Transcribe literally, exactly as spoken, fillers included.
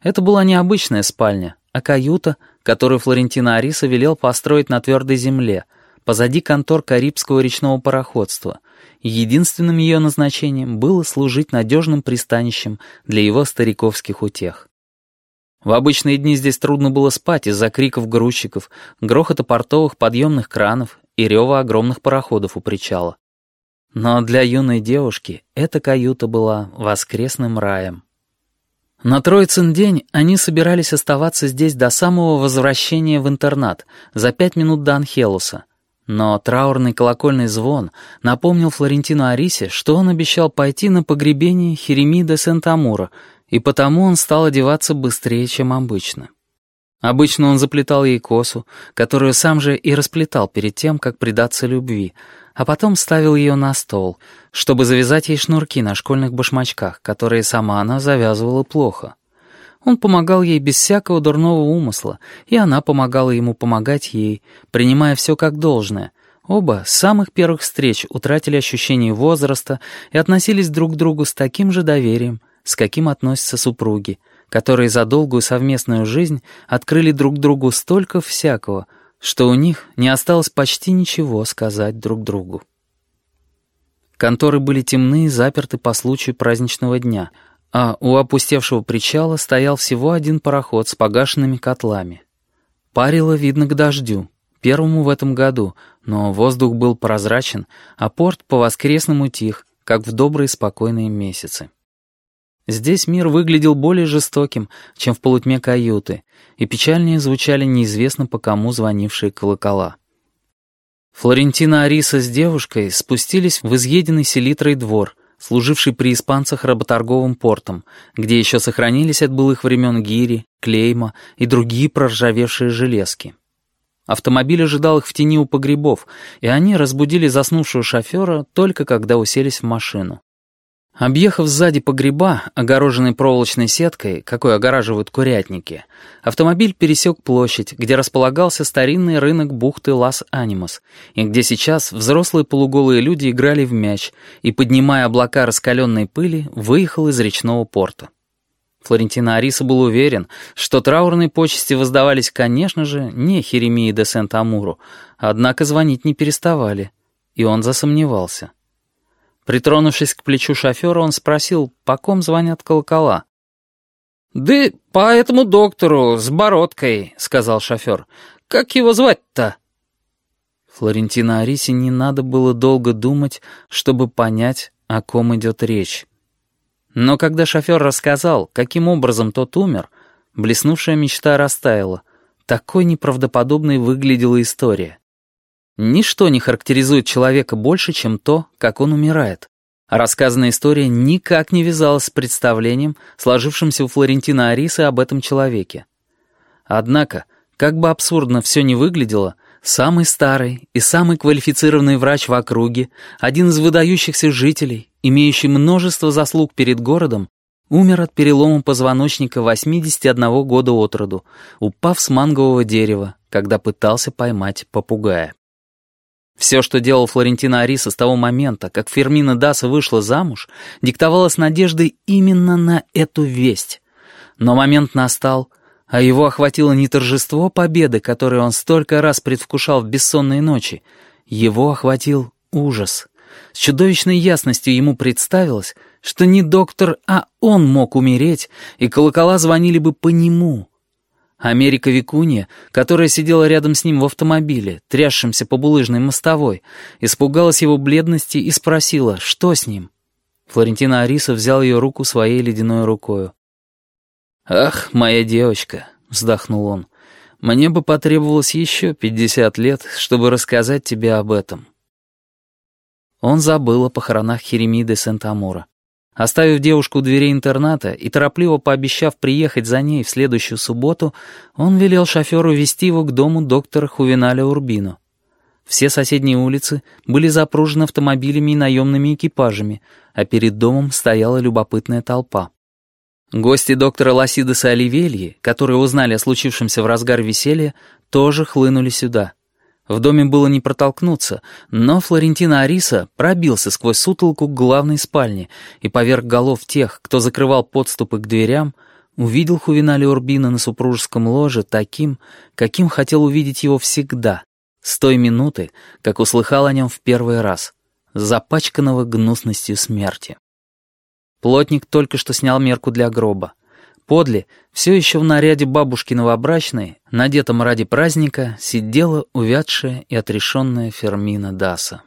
Это была не обычная спальня, а каюта, которую Флорентино Ариса велел построить на твердой земле, позади контор Карибского речного пароходства, и единственным ее назначением было служить надежным пристанищем для его стариковских утех. В обычные дни здесь трудно было спать из-за криков грузчиков, грохота портовых подъемных кранов и рева огромных пароходов у причала. Но для юной девушки эта каюта была воскресным раем. На Троицын день они собирались оставаться здесь до самого возвращения в интернат, за пять минут до Анхелуса. Но траурный колокольный звон напомнил Флорентино Арисе, что он обещал пойти на погребение Хереми де Сент-Амуро, и потому он стал одеваться быстрее, чем обычно. Обычно он заплетал ей косу, которую сам же и расплетал перед тем, как предаться любви, а потом ставил ее на стол, чтобы завязать ей шнурки на школьных башмачках, которые сама она завязывала плохо. Он помогал ей без всякого дурного умысла, и она помогала ему помогать ей, принимая все как должное. Оба с самых первых встреч утратили ощущение возраста и относились друг к другу с таким же доверием, с каким относятся супруги, которые за долгую совместную жизнь открыли друг другу столько всякого, что у них не осталось почти ничего сказать друг другу. Конторы были темны и заперты по случаю праздничного дня, а у опустевшего причала стоял всего один пароход с погашенными котлами. Парило видно к дождю, первому в этом году, но воздух был прозрачен, а порт по-воскресному тих, как в добрые спокойные месяцы. Здесь мир выглядел более жестоким, чем в полутьме каюты, и печальнее звучали неизвестно по кому звонившие колокола. Флорентино Ариса с девушкой спустились в изъеденный селитрой двор, служивший при испанцах работорговым портом, где еще сохранились от былых времен гири, клейма и другие проржавевшие железки. Автомобиль ожидал их в тени у погребов, и они разбудили заснувшего шофера только когда уселись в машину. Объехав сзади погреба, огороженный проволочной сеткой, какой огораживают курятники, автомобиль пересек площадь, где располагался старинный рынок бухты Лас-Анимос, и где сейчас взрослые полуголые люди играли в мяч и, поднимая облака раскаленной пыли, выехал из речного порта. Флорентино Ариса был уверен, что траурные почести воздавались, конечно же, не Херемии де Сент-Амуру, однако звонить не переставали, и он засомневался. Притронувшись к плечу шофера, он спросил, по ком звонят колокола. «Да по этому доктору с бородкой», — сказал шофер. «Как его звать-то?» Флорентино Арисе не надо было долго думать, чтобы понять, о ком идет речь. Но когда шофер рассказал, каким образом тот умер, блеснувшая мечта растаяла. Такой неправдоподобной выглядела история. Ничто не характеризует человека больше, чем то, как он умирает. А рассказанная история никак не вязалась с представлением, сложившимся у Флорентино Арисы об этом человеке. Однако, как бы абсурдно все ни выглядело, самый старый и самый квалифицированный врач в округе, один из выдающихся жителей, имеющий множество заслуг перед городом, умер от перелома позвоночника восьмидесяти одного года от роду, упав с мангового дерева, когда пытался поймать попугая. Все, что делал Флорентино Ариса с того момента, как Фермина Даса вышла замуж, диктовало с надеждой именно на эту весть. Но момент настал, а его охватило не торжество победы, которое он столько раз предвкушал в бессонные ночи. Его охватил ужас. С чудовищной ясностью ему представилось, что не доктор, а он мог умереть, и колокола звонили бы по нему. Америка Викунья, которая сидела рядом с ним в автомобиле, трясшемся по булыжной мостовой, испугалась его бледности и спросила, что с ним. Флорентино Ариса взял ее руку своей ледяной рукою. «Ах, моя девочка», — вздохнул он, — «мне бы потребовалось еще пятьдесят лет, чтобы рассказать тебе об этом». Он забыл о похоронах Херемии де Сент-Амуро. Оставив девушку у дверей интерната и торопливо пообещав приехать за ней в следующую субботу, он велел шоферу везти его к дому доктора Хувеналя Урбино. Все соседние улицы были запружены автомобилями и наемными экипажами, а перед домом стояла любопытная толпа. Гости доктора Ласидеса Оливельи, которые узнали о случившемся в разгар веселья, тоже хлынули сюда. В доме было не протолкнуться, но Флорентино Ариса пробился сквозь сутолоку к главной спальне и поверх голов тех, кто закрывал подступы к дверям, увидел Хувенали Урбино на супружеском ложе таким, каким хотел увидеть его всегда, с той минуты, как услыхал о нем в первый раз, запачканного гнусностью смерти. Плотник только что снял мерку для гроба. Подле, все еще в наряде бабушки новобрачной, надетом ради праздника, сидела увядшая и отрешенная Фермина Даса.